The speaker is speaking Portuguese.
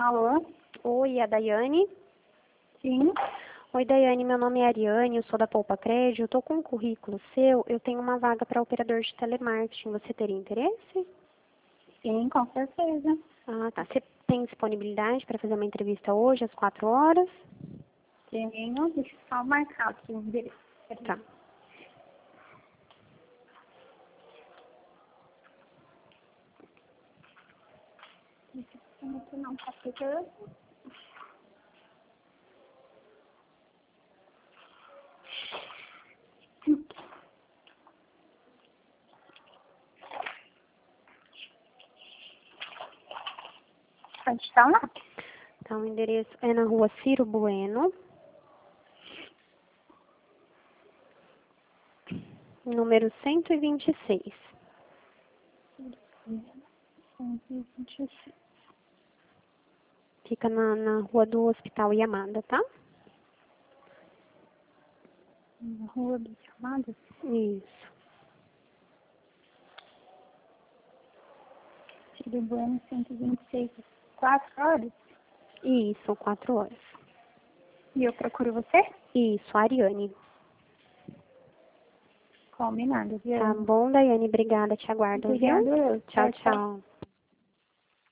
Alô? Oi, é a Daiane? Sim. Oi, Daiane, meu nome é Ariane, eu sou da Poupa Crédito, eu tô com um currículo seu, eu tenho uma vaga para operador de telemarketing, você teria interesse? Sim, com certeza. Ah, tá. Você tem disponibilidade para fazer uma entrevista hoje, às 4 horas? Tenho, deixa eu só marcar aqui o endereço. Tá. Aqui não tá pegando. Pode estar lá? Então, o endereço é na rua Ciro Bueno, número 126. 126. Fica na rua do Hospital Yamada, tá? Na Rua dos Chamados. Isso. Ciro Bueno, 126. 4 horas. Isso, 4 horas. E eu procuro você? Isso, Ariane. Combinado, viu? Tá bom, Daiane? Obrigada, te aguardo, viu? Obrigada. Tchau, tchau.